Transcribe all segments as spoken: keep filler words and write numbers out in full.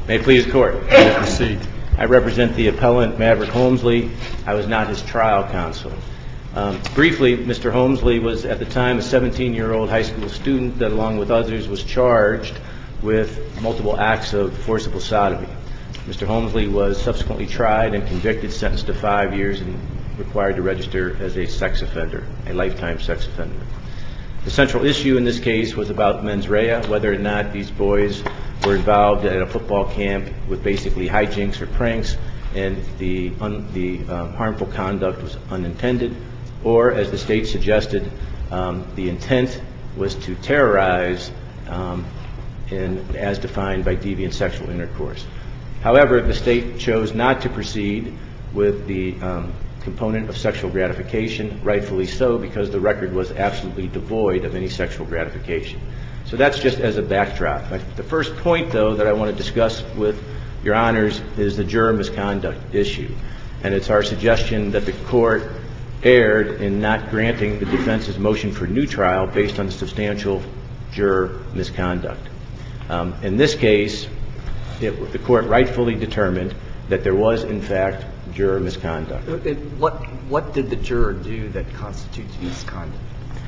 May it please the Court. Proceed. I represent the appellant, Maverick Holmesley. I was not his trial counsel. Um, briefly, Mister Holmesley was at the time a seventeen-year-old high school student that, along with others, was charged with multiple acts of forcible sodomy. Mister Holmesley was subsequently tried and convicted, sentenced to five years, and required to register as a sex offender, a lifetime sex offender. The central issue in this case was about mens rea, whether or not these boys were involved at a football camp with basically hijinks or pranks, and the, un, the um, harmful conduct was unintended, or, as the state suggested, um, the intent was to terrorize um, in, as defined by deviant sexual intercourse. However, the state chose not to proceed with the um, component of sexual gratification, rightfully so, because the record was absolutely devoid of any sexual gratification. So that's just as a backdrop. The first point, though, that I want to discuss with Your Honors is the juror misconduct issue. And it's our suggestion that the Court erred in not granting the defense's motion for new trial based on the substantial juror misconduct. Um, in this case, it, the Court rightfully determined that there was, in fact, juror misconduct. What, what did the juror do that constitutes misconduct?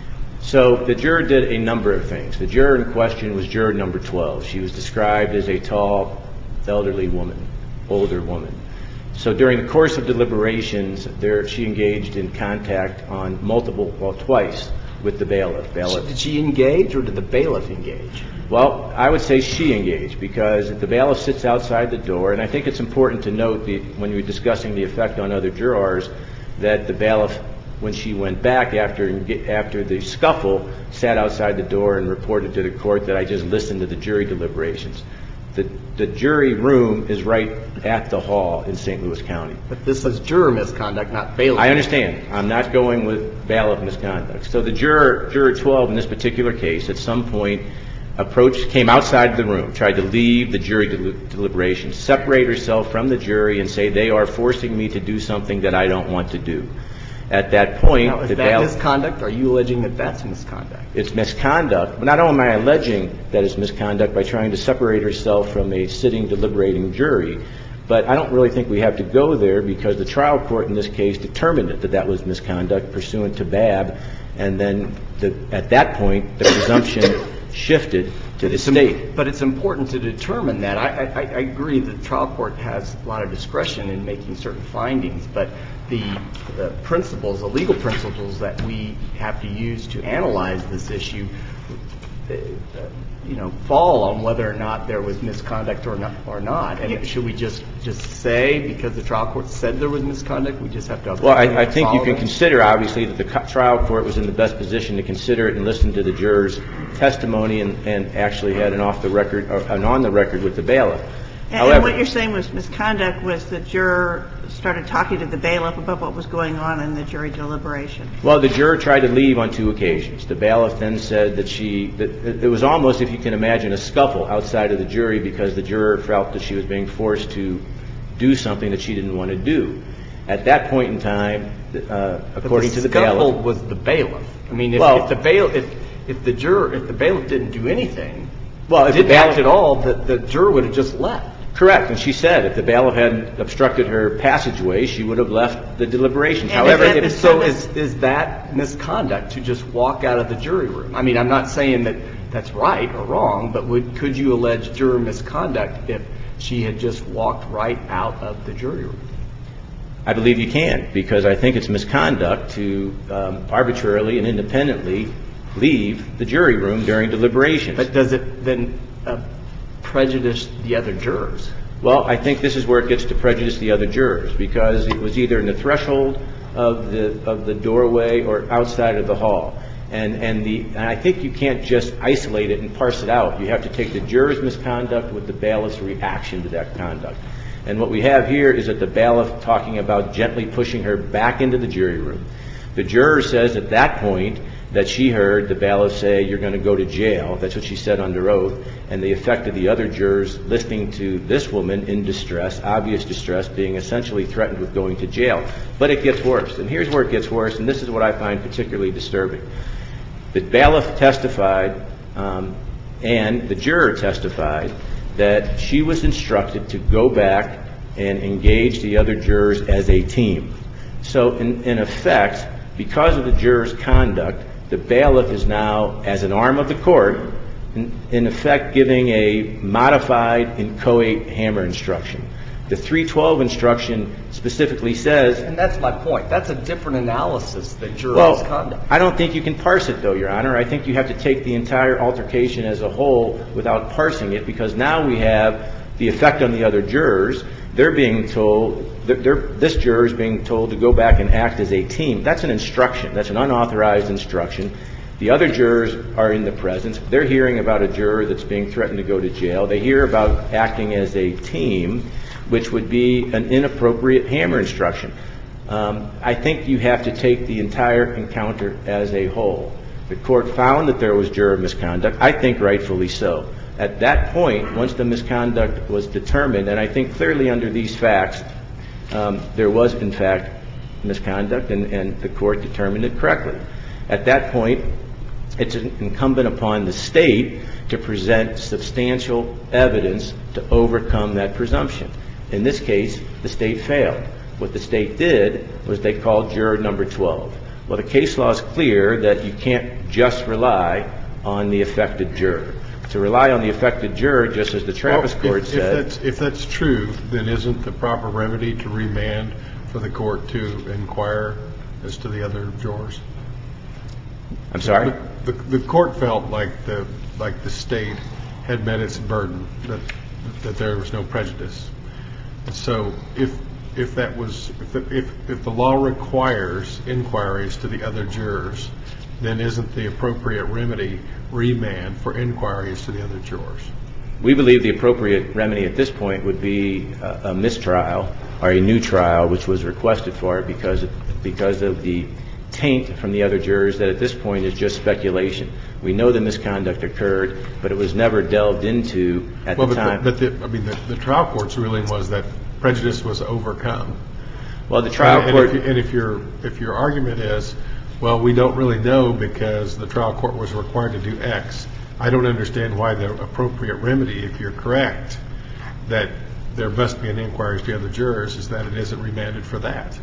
So the juror did a number of things. The juror in question was juror number twelve. She was described as a tall, elderly woman, older woman. So during the course of deliberations, there, she engaged in contact on multiple, well, twice with the bailiff. bailiff. Did she engage, or did the bailiff engage? Well, I would say she engaged, because the bailiff sits outside the door, and I think it's important to note that when you're discussing the effect on other jurors, that the bailiff, when she went back after after the scuffle, sat outside the door and reported to the Court that I just listened to the jury deliberations. The, the jury room is right at the hall in Saint Louis County. But this is juror misconduct, not bailiff. I understand. I'm not going with bailiff misconduct. So the juror, juror twelve in this particular case, at some point approached, came outside the room, tried to leave the jury del- deliberations, separate herself from the jury and say, they are forcing me to do something that I don't want to do. At that point, now, is the that bailiff, misconduct? Are you alleging that that's misconduct? It's misconduct, but not only am I alleging that it's misconduct by trying to separate herself from a sitting, deliberating jury, but I don't really think we have to go there, because the trial court in this case determined it, that that was misconduct pursuant to B A B, and then the, at that point, the presumption shifted to the it's state. Im- but it's important to determine that. I, I, I agree that the trial court has a lot of discretion in making certain findings, but the, the principles, the legal principles that we have to use to analyze this issue, uh, you know, fall on whether or not there was misconduct or not. Or not. And should we just, just say, because the trial court said there was misconduct, we just have to Well, I, I think you can that? consider, obviously, that the co- trial court was in the best position to consider it and listen to the jurors' testimony and, and actually had an off-the-record, or an on-the-record with the bailiff. And, However, and what you're saying was misconduct was the juror started talking to the bailiff about what was going on in the jury deliberation. Well, the juror tried to leave on two occasions. The bailiff then said that she, that it was almost, if you can imagine, a scuffle outside of the jury, because the juror felt that she was being forced to do something that she didn't want to do. At that point in time, uh, according the to the bailiff, scuffle was the bailiff. I mean, if, well, if the bailiff, if, if the juror, if the bailiff didn't do anything, well, if didn't the bailiff act at all, the, the juror would have just left. Correct. And she said if the bailiff hadn't obstructed her passageway, she would have left the deliberations. And However, is that if, So is, is that misconduct to just walk out of the jury room? I mean, I'm not saying that that's right or wrong, but would, could you allege juror misconduct if she had just walked right out of the jury room? I believe you can, because I think it's misconduct to um, arbitrarily and independently leave the jury room during deliberations. But does it then uh, prejudice the other jurors? Well, I think this is where it gets to prejudice the other jurors, because it was either in the threshold of the of the doorway or outside of the hall. And and the and I think you can't just isolate it and parse it out. You have to take the juror's misconduct with the bailiff's reaction to that conduct. And what we have here is that the bailiff talking about gently pushing her back into the jury room. The juror says at that point that she heard the bailiff say, "You're going to go to jail." That's what she said under oath. And the effect of the other jurors listening to this woman in distress, obvious distress, being essentially threatened with going to jail. But it gets worse. And here's where it gets worse, and this is what I find particularly disturbing. The bailiff testified, um, and the juror testified, that she was instructed to go back and engage the other jurors as a team. So in, in effect, because of the jurors' conduct, the bailiff is now, as an arm of the court, in, in effect giving a modified inchoate hammer instruction. The three twelve instruction specifically says... And that's my point. That's a different analysis than jurors' well, conduct. I don't think you can parse it, though, Your Honor. I think you have to take the entire altercation as a whole without parsing it, because now we have the effect on the other jurors. They're being told, they're, this juror is being told to go back and act as a team. That's an instruction. That's an unauthorized instruction. The other jurors are in the presence. They're hearing about a juror that's being threatened to go to jail. They hear about acting as a team, which would be an inappropriate hammer instruction. Um, I think you have to take the entire encounter as a whole. The court found that there was juror misconduct. I think rightfully so. At that point, once the misconduct was determined, and I think clearly under these facts, um, there was, in fact, misconduct, and, and the court determined it correctly. At that point, it's incumbent upon the state to present substantial evidence to overcome that presumption. In this case, the state failed. What the state did was they called juror number twelve. Well, the case law is clear that you can't just rely on the affected juror. To rely on the affected juror, just as the Travis well, court if, said... If that's, if that's true, then isn't the proper remedy to remand for the court to inquire as to the other jurors? I'm sorry? The, the, the court felt like the like the state had met its burden, that that there was no prejudice. So if if that was if the, if, if the law requires inquiries to the other jurors, then isn't the appropriate remedy remand for inquiries to the other jurors? We believe the appropriate remedy at this point would be a, a mistrial or a new trial, which was requested for it because of, because of the taint from the other jurors that at this point is just speculation. We know the misconduct occurred, but it was never delved into at well, the but time. The, but the, I mean, the, the trial court's ruling was that prejudice was overcome. Well, the trial and, court... And if, and if your if your argument is, well, we don't really know because the trial court was required to do X, I don't understand why the appropriate remedy, if you're correct, that there must be an inquiry to the other jurors, is that it isn't remanded for that.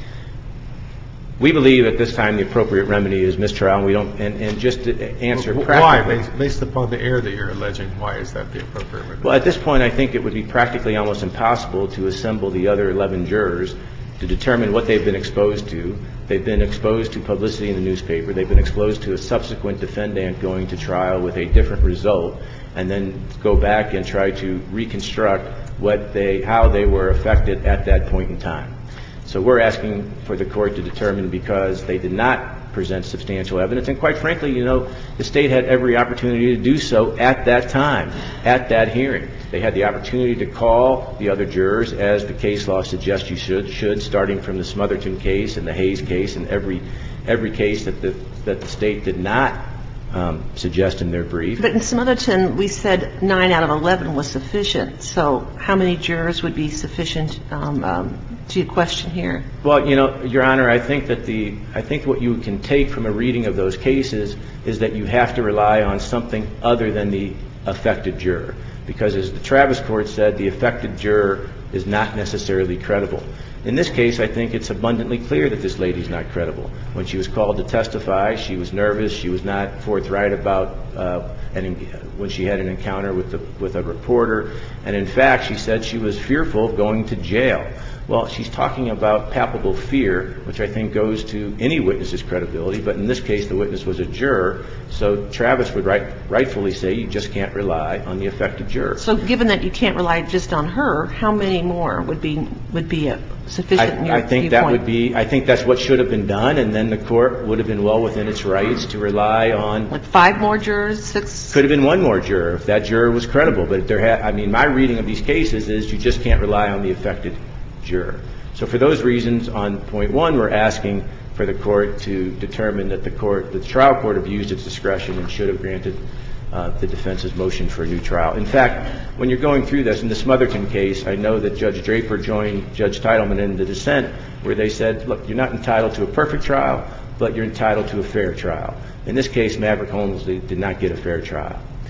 We believe at this time the appropriate remedy is mistrial, and we don't. And, and just to answer well, practically, why, based, based upon the error that you're alleging, why is that the appropriate remedy? Well, at this point, I think it would be practically almost impossible to assemble the other eleven jurors to determine what they've been exposed to. They've been exposed to publicity in the newspaper. They've been exposed to a subsequent defendant going to trial with a different result, and then go back and try to reconstruct what they, how they were affected at that point in time. So we're asking for the court to determine, because they did not present substantial evidence, and quite frankly, you know, the state had every opportunity to do so at that time, at that hearing. They had the opportunity to call the other jurors, as the case law suggests you should, should starting from the Smotherton case and the Hayes case and every every case that the that the state did not um, suggest in their brief. But in Smotherton, we said nine out of eleven was sufficient. So how many jurors would be sufficient um, um, to your question here? Well, you know, Your Honor, I think that the I think what you can take from a reading of those cases is that you have to rely on something other than the affected juror. Because as the Travis court said, the affected juror is not necessarily credible. In this case, I think it's abundantly clear that this lady's not credible. When she was called to testify, she was nervous. She was not forthright about uh, an, when she had an encounter with the, with a reporter. And in fact, she said she was fearful of going to jail. Well, she's talking about palpable fear, which I think goes to any witness's credibility. But in this case, the witness was a juror. So Travis would right, rightfully say you just can't rely on the affected juror. So given that you can't rely just on her, how many more would be would be a sufficient in your I, I think viewpoint? that would be, I think that's what should have been done, and then the court would have been well within its rights to rely on. Like five more jurors, six? Could have been one more juror if that juror was credible. But if there ha- I mean, my reading of these cases is you just can't rely on the affected juror. So for those reasons, on point one, we're asking for the court to determine that the court, the trial court abused its discretion and should have granted uh, the defense's motion for a new trial. In fact, when you're going through this, in the Smotherton case, I know that Judge Draper joined Judge Teitelman in the dissent where they said, look, you're not entitled to a perfect trial, but you're entitled to a fair trial. In this case, Maverick Holmes did not get a fair trial.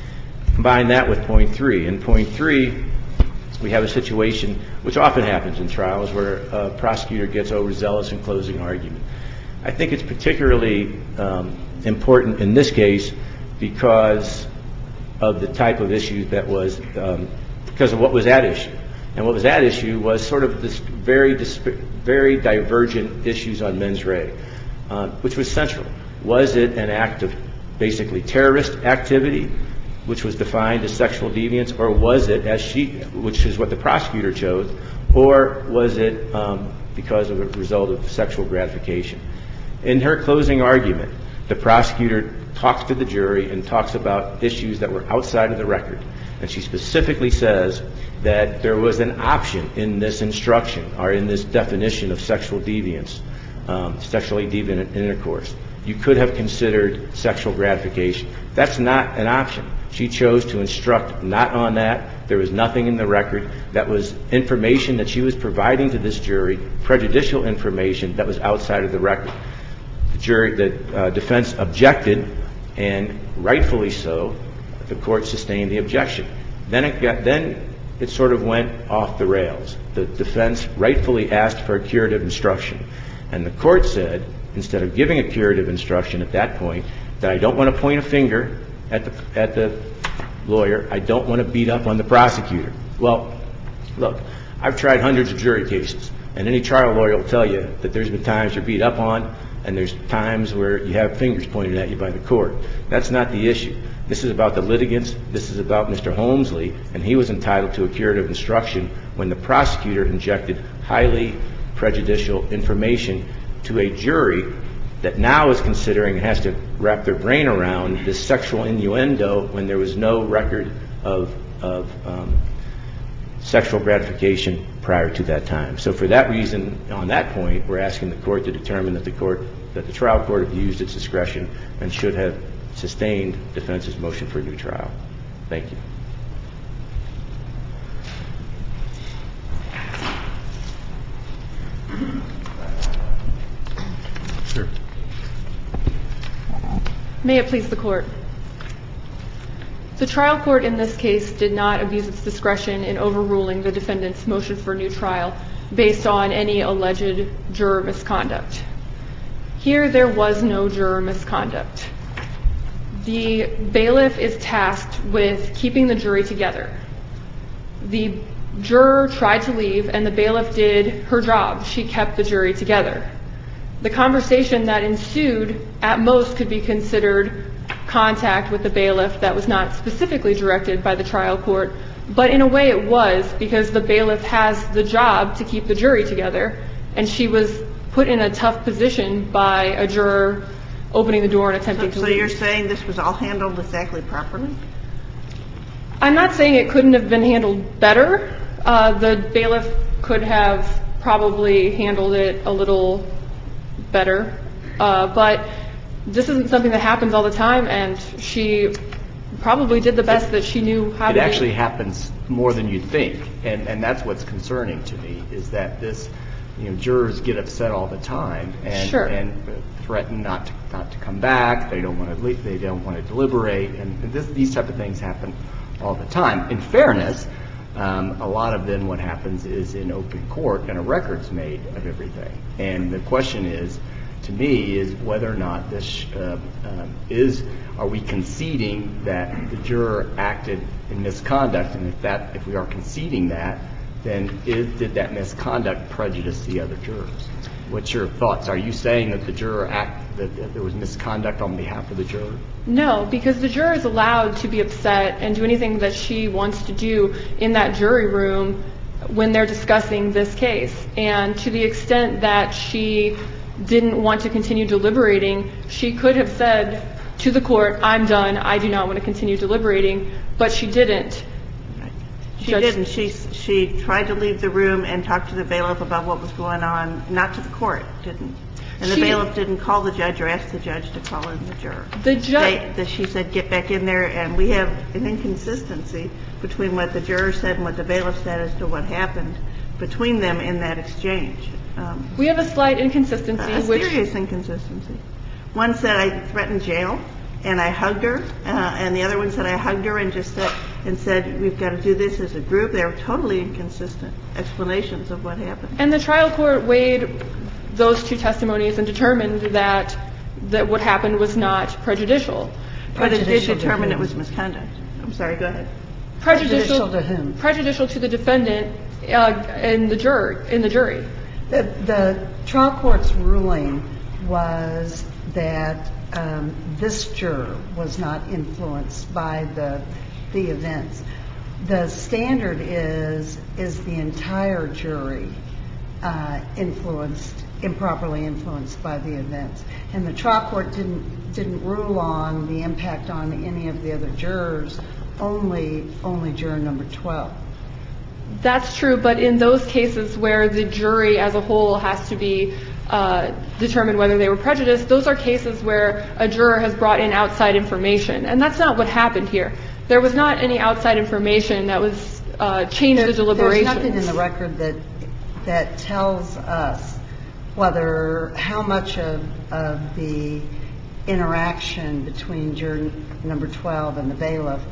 Combine that with point three. In point three, we have a situation which often happens in trials where a prosecutor gets overzealous in closing argument. I think it's particularly um, important in this case because of the type of issue that was, um, because of what was at issue. And what was at issue was sort of this very, very divergent issues on mens rea, uh, which was central. Was it an act of basically terrorist activity, which was defined as sexual deviance, or was it, as she, which is what the prosecutor chose, or was it um, because of a result of sexual gratification? In her closing argument, the prosecutor talks to the jury and talks about issues that were outside of the record. And she specifically says that there was an option in this instruction or in this definition of sexual deviance, um, sexually deviant intercourse. You could have considered sexual gratification. That's not an option. She chose to instruct not on that. There was nothing in the record. That was information that she was providing to this jury, prejudicial information that was outside of the record. The jury, the uh, defense objected, and rightfully so. The court sustained the objection. Then it got, then it sort of went off the rails. The defense rightfully asked for a curative instruction, and the court said, instead of giving a curative instruction at that point, that I don't want to point a finger at the at the lawyer. I don't want to beat up on the prosecutor. Well, look, I've tried hundreds of jury cases, and any trial lawyer will tell you that there's been times you're beat up on, and there's times where you have fingers pointed at you by the court. That's not the issue. This is about the litigants. This is about Mister Holmesley, and he was entitled to a curative instruction when the prosecutor injected highly prejudicial information to a jury that now is considering and has to wrap their brain around this sexual innuendo when there was no record of, of um, sexual gratification prior to that time. So for that reason, on that point, we're asking the court to determine that the court, that the trial court abused its discretion and should have sustained defense's motion for a new trial. Thank you. Sure. May it please the court. The trial court in this case did not abuse its discretion in overruling the defendant's motion for a new trial based on any alleged juror misconduct. Here, there was no juror misconduct. The bailiff is tasked with keeping the jury together. The juror tried to leave, and the bailiff did her job. She kept the jury together. The conversation that ensued at most could be considered contact with the bailiff that was not specifically directed by the trial court, but in a way it was, because the bailiff has the job to keep the jury together, and she was put in a tough position by a juror opening the door and attempting so, to so leave. you're saying this was all handled exactly properly? I'm not saying it couldn't have been handled better. Uh, the bailiff could have probably handled it a little better, uh, but this isn't something that happens all the time, and she probably did the best that she knew how it to do. It actually happens more than you'd think, and, and that's what's concerning to me, is that this, you know, jurors get upset all the time and, sure. and threaten not to, not to come back. They don't want to leave, they don't want to deliberate, and, and this, these type of things happen all the time. In fairness, um, a lot of then what happens is in open court and a record's made of everything. And the question is, to me, is whether or not this uh, um, is, are we conceding that the juror acted in misconduct, and if that, if we are conceding that, then is, did that misconduct prejudice the other jurors? What's your thoughts? Are you saying that the juror act, that, that there was misconduct on behalf of the juror? No, because the juror is allowed to be upset and do anything that she wants to do in that jury room when they're discussing this case. And to the extent that she didn't want to continue deliberating, she could have said to the court, I'm done, I do not want to continue deliberating, but she didn't. She Judge, didn't. She she tried to leave the room and talk to the bailiff about what was going on, not to the court, didn't. And the she, bailiff didn't call the judge or ask the judge to call in the juror. The judge. That she said, get back in there, and we have an inconsistency between what the juror said and what the bailiff said as to what happened between them in that exchange. Um, we have a slight inconsistency. A which, serious inconsistency. One said, I threatened jail, and I hugged her, uh, and the other one said I hugged her and just said, and said, we've got to do this as a group. They were totally inconsistent explanations of what happened. And the trial court weighed those two testimonies and determined that that what happened was not prejudicial. But it did Prejudicial to determine it whom? was misconduct. I'm sorry, go ahead. Prejudicial, Prejudicial to whom? Prejudicial to the defendant uh, in the juror in the jury. The, the trial court's ruling was that um, this juror was not influenced by the the events. The standard is is the entire jury uh, influenced, improperly influenced by the events, and the trial court didn't didn't rule on the impact on any of the other jurors. Only only juror number twelve. That's true, but in those cases where the jury as a whole has to be uh, determined whether they were prejudiced, those are cases where a juror has brought in outside information, and that's not what happened here. There was not any outside information that was uh, changed the deliberations. There's nothing in the record that that tells us whether how much of of the interaction between juror number twelve and the bailiff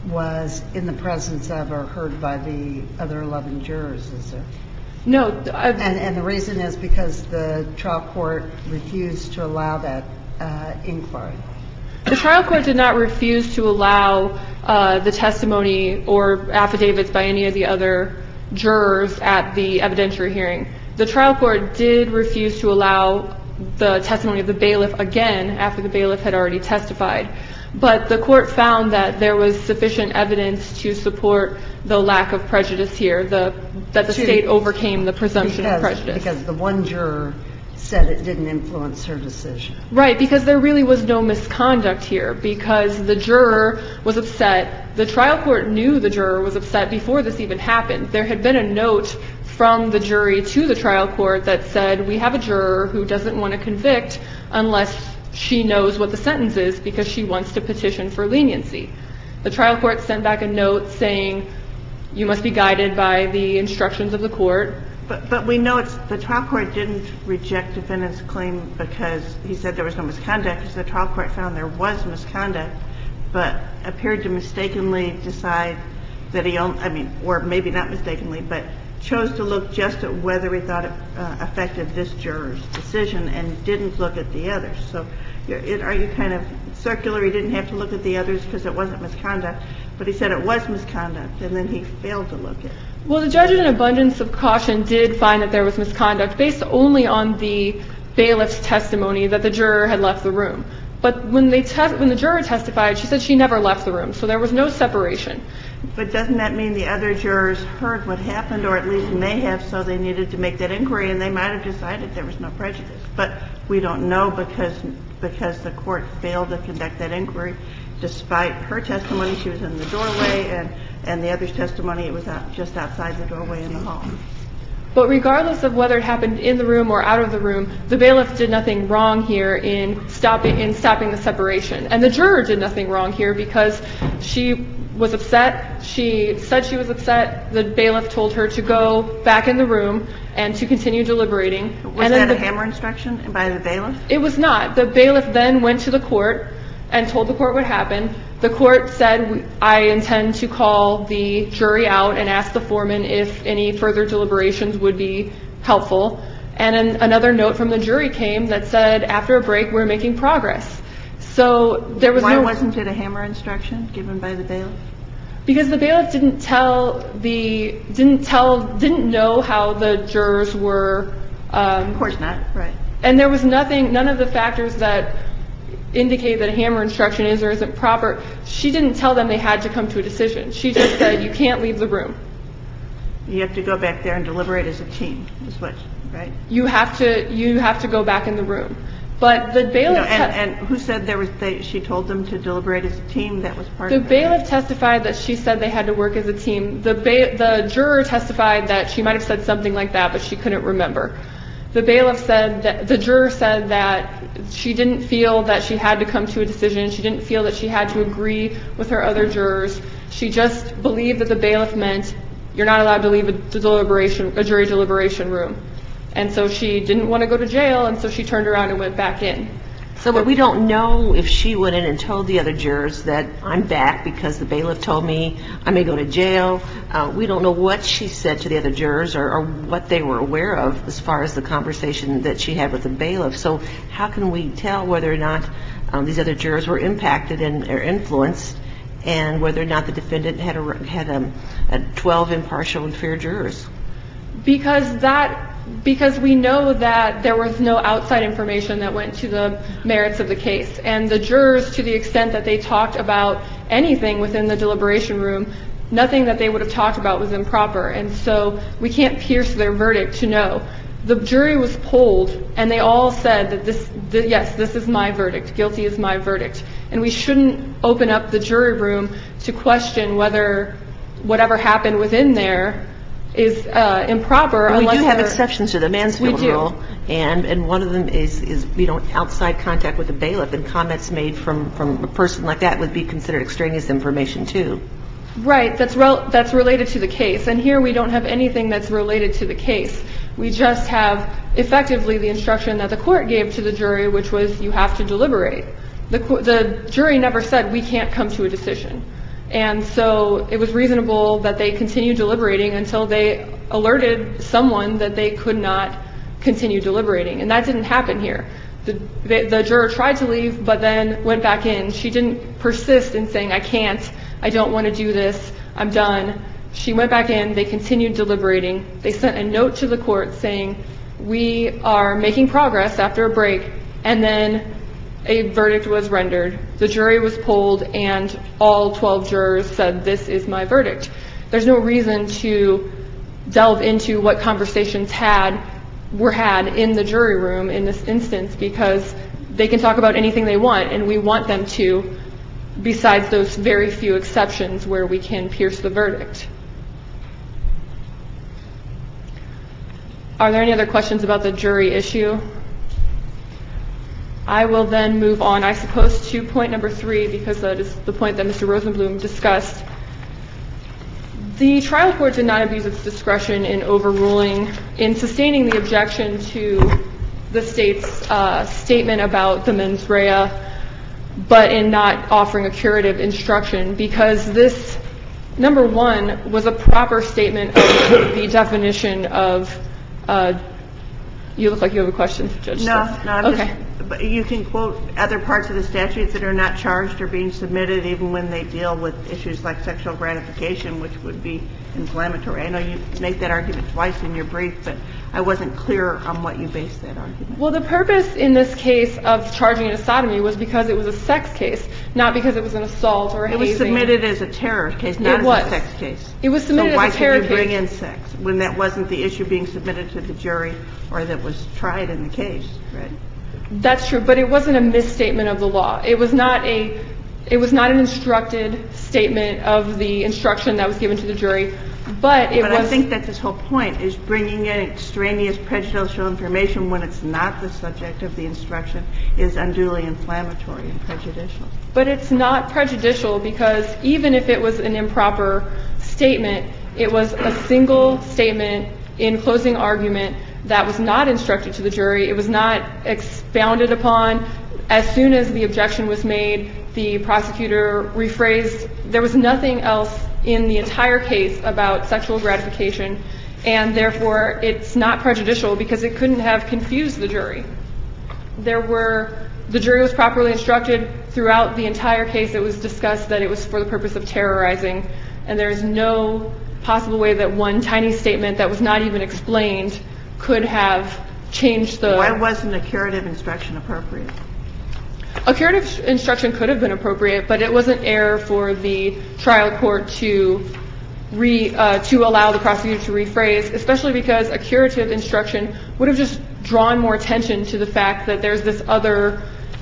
was in the presence of or heard by the other eleven jurors, is there? No. I've, And, and the reason is because the trial court refused to allow that uh, inquiry. The trial court did not refuse to allow uh, the testimony or affidavits by any of the other jurors at the evidentiary hearing. The trial court did refuse to allow the testimony of the bailiff again after the bailiff had already testified. But the court found that there was sufficient evidence to support the lack of prejudice here, the, that the To- state overcame the presumption because, of prejudice. Because the one juror said it didn't influence her decision. Right, because there really was no misconduct here, because the juror was upset. The trial court knew the juror was upset before this even happened. There had been a note from the jury to the trial court that said, we have a juror who doesn't want to convict unless she knows what the sentence is because she wants to petition for leniency. The trial court sent back a note saying, you must be guided by the instructions of the court. But, but we know it's, the trial court didn't reject defendant's claim because he said there was no misconduct, because the trial court found there was misconduct, but appeared to mistakenly decide that he, only, I mean, or maybe not mistakenly, but chose to look just at whether he thought it uh, affected this juror's decision and didn't look at the others. So you're, it, are you kind of circular? He didn't have to look at the others because it wasn't misconduct, but he said it was misconduct, and then he failed to look at it. Well, the judge in an abundance of caution did find that there was misconduct based only on the bailiff's testimony that the juror had left the room. But when they te- when the juror testified, she said she never left the room, so there was no separation. But doesn't that mean the other jurors heard what happened, or at least may have, so they needed to make that inquiry, and they might have decided there was no prejudice? But we don't know because because the court failed to conduct that inquiry. Despite her testimony, she was in the doorway, and, and the other's testimony, it was out, just outside the doorway in the hall. But regardless of whether it happened in the room or out of the room, the bailiff did nothing wrong here in stopping in stopping the separation. And the juror did nothing wrong here because she was upset. She said she was upset. The bailiff told her to go back in the room and to continue deliberating. Was and then that the, a hammer instruction by the bailiff? It was not. The bailiff then went to the court and told the court what happened. The court said, I intend to call the jury out and ask the foreman if any further deliberations would be helpful. And an, another note from the jury came that said, after a break, we're making progress. So there was Why no... wasn't it a hammer instruction given by the bailiff? Because the bailiff didn't tell the, didn't tell, didn't know how the jurors were... Um, Of course not, right. And there was nothing, none of the factors that indicate that a hammer instruction is or isn't proper. She didn't tell them they had to come to a decision. She just said, you can't leave the room. You have to go back there and deliberate as a team, is what, right? You have to, you have to go back in the room. But the bailiff... No, and, and who said there was, they, she told them to deliberate as a team? That was part The of it. bailiff testified that she said they had to work as a team. The ba- the juror testified that she might have said something like that, but she couldn't remember. The bailiff said that, the juror said that she didn't feel that she had to come to a decision. She didn't feel that she had to agree with her other jurors. She just believed that the bailiff meant you're not allowed to leave a deliberation, a jury deliberation room. And so she didn't want to go to jail, and so she turned around and went back in. So but we don't know if she went in and told the other jurors that I'm back because the bailiff told me I may go to jail. Uh, we don't know what she said to the other jurors or, or what they were aware of as far as the conversation that she had with the bailiff. So how can we tell whether or not um, these other jurors were impacted and or influenced, and whether or not the defendant had a, had a, a twelve impartial and fair jurors? Because that because we know that there was no outside information that went to the merits of the case. And the jurors, to the extent that they talked about anything within the deliberation room, nothing that they would have talked about was improper. And so we can't pierce their verdict to know. The jury was polled, and they all said that this, th- yes, this is my verdict. Guilty is my verdict. And we shouldn't open up the jury room to question whether whatever happened within there is uh, improper. But we unless do have they're- exceptions to the Mansfield We do. rule, and and one of them is is you know outside contact with the bailiff, and comments made from from a person like that would be considered extraneous information too. Right. That's rel- that's related to the case, and here we don't have anything that's related to the case. We just have effectively the instruction that the court gave to the jury, which was you have to deliberate. The co- the jury never said we can't come to a decision. And so it was reasonable that they continued deliberating until they alerted someone that they could not continue deliberating. And that didn't happen here. The, the, the juror tried to leave, but then went back in. She didn't persist in saying, I can't, I don't want to do this, I'm done. She went back in. They continued deliberating. They sent a note to the court saying, we are making progress after a break, and then a verdict was rendered. The jury was polled, and all twelve jurors said, this is my verdict. There's no reason to delve into what conversations had were had in the jury room in this instance, because they can talk about anything they want, and we want them to, besides those very few exceptions where we can pierce the verdict. Are there any other questions about the jury issue? I will then move on, I suppose, to point number three, because that is the point that Mister Rosenblum discussed. The trial court did not abuse its discretion in overruling, in sustaining the objection to the state's uh, statement about the mens rea, but in not offering a curative instruction, because this, number one, was a proper statement of the definition of, uh, you look like you have a question, Judge. No, no, I'm okay. just, but you can quote other parts of the statutes that are not charged or being submitted, even when they deal with issues like sexual gratification, which would be inflammatory. I know you make that argument twice in your brief, but I wasn't clear on what you based that argument. Well, the purpose in this case of charging it as sodomy was because it was a sex case, not because it was an assault or a It was hazing. submitted as a terror case, not It as was. a sex case. It was submitted so as a terror why could you bring case. in sex when that wasn't the issue being submitted to the jury or that was tried in the case, right? That's true, but it wasn't a misstatement of the law. It was not a, it was not an instructed statement of the instruction that was given to the jury, but it but was. But I think that's his whole point, is bringing in extraneous prejudicial information when it's not the subject of the instruction is unduly inflammatory and prejudicial. But it's not prejudicial because even if it was an improper statement, it was a single statement in closing argument that was not instructed to the jury. It was not expounded upon. As soon as the objection was made, the prosecutor rephrased. There was nothing else in the entire case about sexual gratification, and therefore it's not prejudicial because it couldn't have confused the jury. There were, the jury was properly instructed throughout the entire case. It was discussed that it was for the purpose of terrorizing, and there's no possible way that one tiny statement that was not even explained could have changed the... Why wasn't a curative instruction appropriate? A curative instruction could have been appropriate, but it wasn't error for the trial court to re, uh, to allow the prosecutor to rephrase, especially because a curative instruction would have just drawn more attention to the fact that there's this other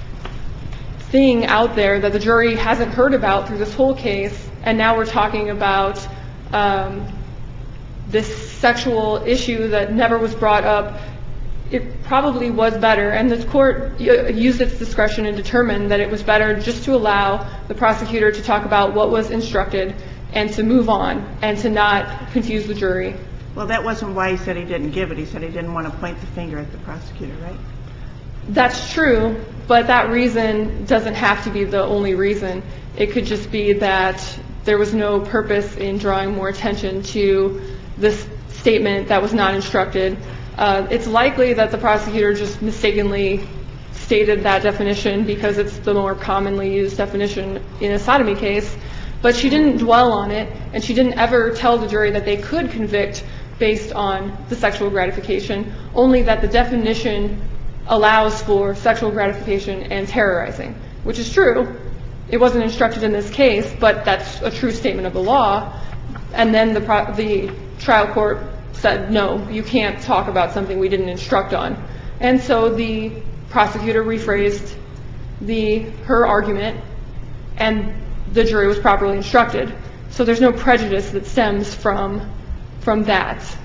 thing out there that the jury hasn't heard about through this whole case, and now we're talking about um, this sexual issue that never was brought up. It probably was better, and the court used its discretion and determined that it was better just to allow the prosecutor to talk about what was instructed and to move on and to not confuse the jury. Well, that wasn't why he said he didn't give it. He said he didn't want to point the finger at the prosecutor, right? That's true, but that reason doesn't have to be the only reason. It could just be that there was no purpose in drawing more attention to this statement that was not instructed. Uh, it's likely that the prosecutor just mistakenly stated that definition because it's the more commonly used definition in a sodomy case, but she didn't dwell on it, and she didn't ever tell the jury that they could convict based on the sexual gratification, only that the definition allows for sexual gratification and terrorizing, which is true. It wasn't instructed in this case, but that's a true statement of the law. And then the, pro- the trial court said, no, you can't talk about something we didn't instruct on. And so the prosecutor rephrased the her argument, and the jury was properly instructed. So there's no prejudice that stems from from that.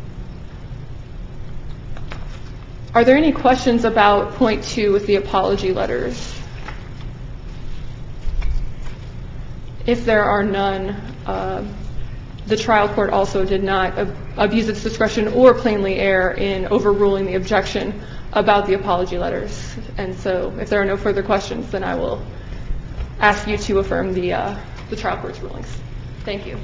Are there any questions about point two with the apology letters? If there are none, uh, the trial court also did not ab- abuse its discretion or plainly err in overruling the objection about the apology letters. And so if there are no further questions, then I will ask you to affirm the, uh, the trial court's rulings. Thank you.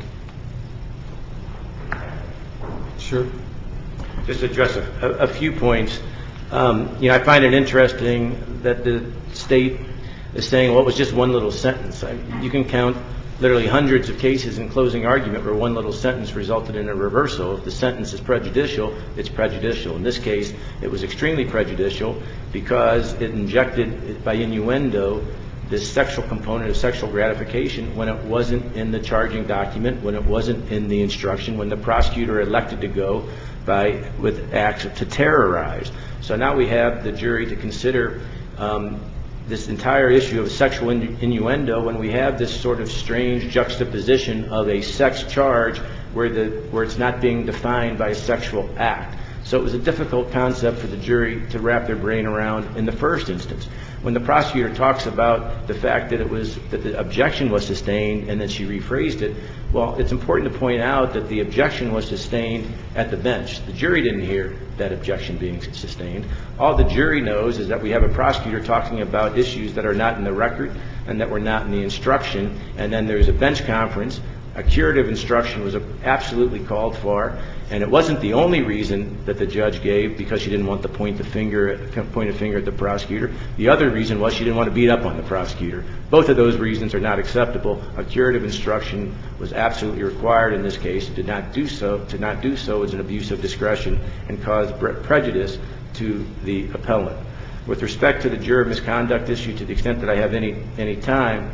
Sure. Just to address a, a few points. Um, you know, I find it interesting that the state is saying, well, it was just one little sentence. I, you can count literally hundreds of cases in closing argument where one little sentence resulted in a reversal. If the sentence is prejudicial, it's prejudicial. In this case, it was extremely prejudicial because it injected by innuendo this sexual component of sexual gratification when it wasn't in the charging document, when it wasn't in the instruction, when the prosecutor elected to go by with acts to terrorize. So now we have the jury to consider um, this entire issue of sexual innuendo when we have this sort of strange juxtaposition of a sex charge where the where it's not being defined by a sexual act. So it was a difficult concept for the jury to wrap their brain around in the first instance. When the prosecutor talks about the fact that it was that the objection was sustained and then she rephrased it, well, it's important to point out that the objection was sustained at the bench. The jury didn't hear that objection being sustained. All the jury knows is that we have a prosecutor talking about issues that are not in the record and that were not in the instruction, and then there's a bench conference. A curative instruction was absolutely called for, and it wasn't the only reason that the judge gave because she didn't want to point the finger point a finger at the prosecutor. The other reason was she didn't want to beat up on the prosecutor. Both of those reasons are not acceptable. A curative instruction was absolutely required in this case. It did not do so. To not do so is an abuse of discretion and caused prejudice to the appellant. With respect to the juror misconduct issue, to the extent that I have any any time,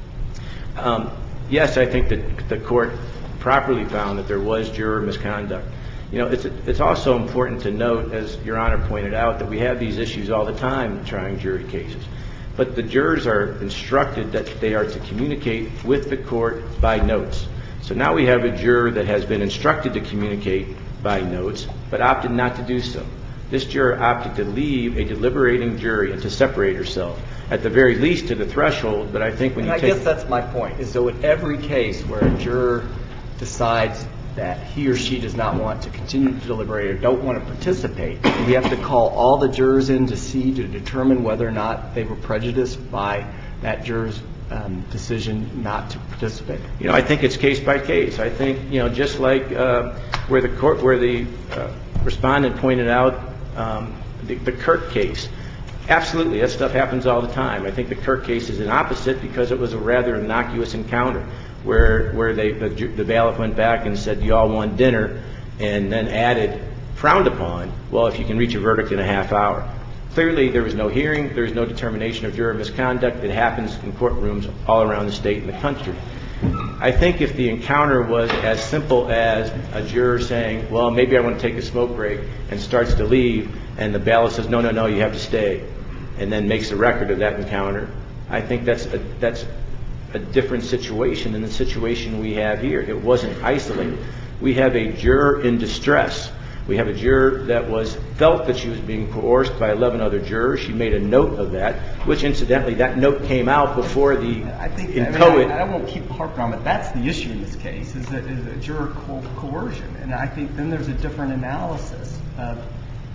um, yes, I think that the court properly found that there was juror misconduct. You know, it's it's also important to note, as Your Honor pointed out, that we have these issues all the time in trying jury cases. But the jurors are instructed that they are to communicate with the court by notes. So now we have a juror that has been instructed to communicate by notes, but opted not to do so. This juror opted to leave a deliberating jury and to separate herself, at the very least to the threshold. But I think when and you I take... guess that's my point, is so in every case where a juror decides that he or she does not want to continue to deliberate or don't want to participate, we have to call all the jurors in to see, to determine whether or not they were prejudiced by that juror's um, decision not to participate. You know, I think it's case by case. I think, you know, just like uh, where the court, where the uh, respondent pointed out um, the, the Kirk case. Absolutely, that stuff happens all the time. I think the Kirk case is an opposite because it was a rather innocuous encounter where where they the, the bailiff went back and said, you all want dinner, and then added, frowned upon, well, if you can reach a verdict in a half hour. Clearly, there was no hearing. There was no determination of juror misconduct. It happens in courtrooms all around the state and the country. I think if the encounter was as simple as a juror saying, well, maybe I want to take a smoke break, and starts to leave, and the bailiff says, no, no, no, you have to stay, and then makes a record of that encounter, I think that's a, that's a different situation than the situation we have here. It wasn't isolated. We have a juror in distress. We have a juror that was felt that she was being coerced by eleven other jurors. She made a note of that, which incidentally, that note came out before the I think inchoate. I, mean, I, I won't keep harping on it. That's the issue in this case, is that is a juror co- coercion. And I think then there's a different analysis of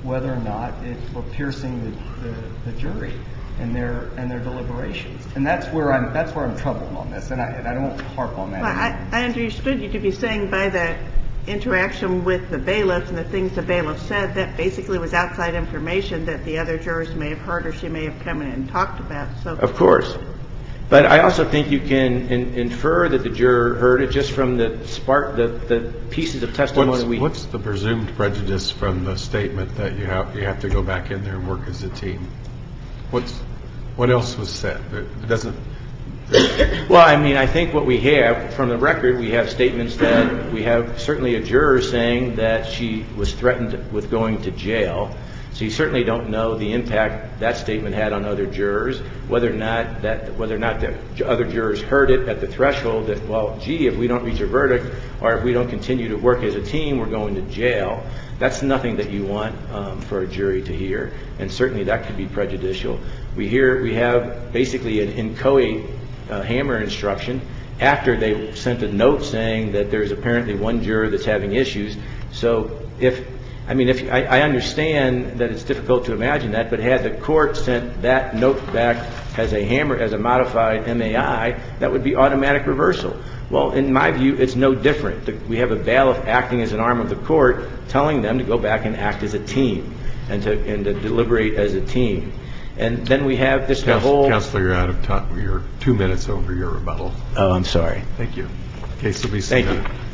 whether or not it were piercing the, the, the jury and their and their deliberations. And that's where I'm that's where I'm troubled on this, and I and I don't harp on that. Well, I, I understood you to be saying by the interaction with the bailiff and the things the bailiff said, that basically was outside information that the other jurors may have heard or she may have come in and talked about. So of course. But I also think you can in, infer that the juror heard it just from the spark, the, the pieces of testimony. What's, we. What's the presumed prejudice from the statement that you have you have to go back in there and work as a team? What's what else was said? It doesn't. Well, I mean, I think what we have from the record, we have statements that we have certainly a juror saying that she was threatened with going to jail. So you certainly don't know the impact that statement had on other jurors, whether or not that whether or not the other jurors heard it at the threshold that, well, gee, if we don't reach a verdict or if we don't continue to work as a team, we're going to jail. That's nothing that you want um, for a jury to hear, and certainly that could be prejudicial. We hear we have basically an inchoate uh, hammer instruction after they sent a note saying that there's apparently one juror that's having issues. So if I mean, if I, I understand that it's difficult to imagine that, but had the court sent that note back as a hammer, as a modified M A I, that would be automatic reversal. Well, in my view, it's no different. The, we have a bailiff acting as an arm of the court, telling them to go back and act as a team and to and to deliberate as a team. And then we have this the whole. Counselor, you're out of time. You're two minutes over your rebuttal. Oh, I'm sorry. Thank you. Case will be Thank submitted. you.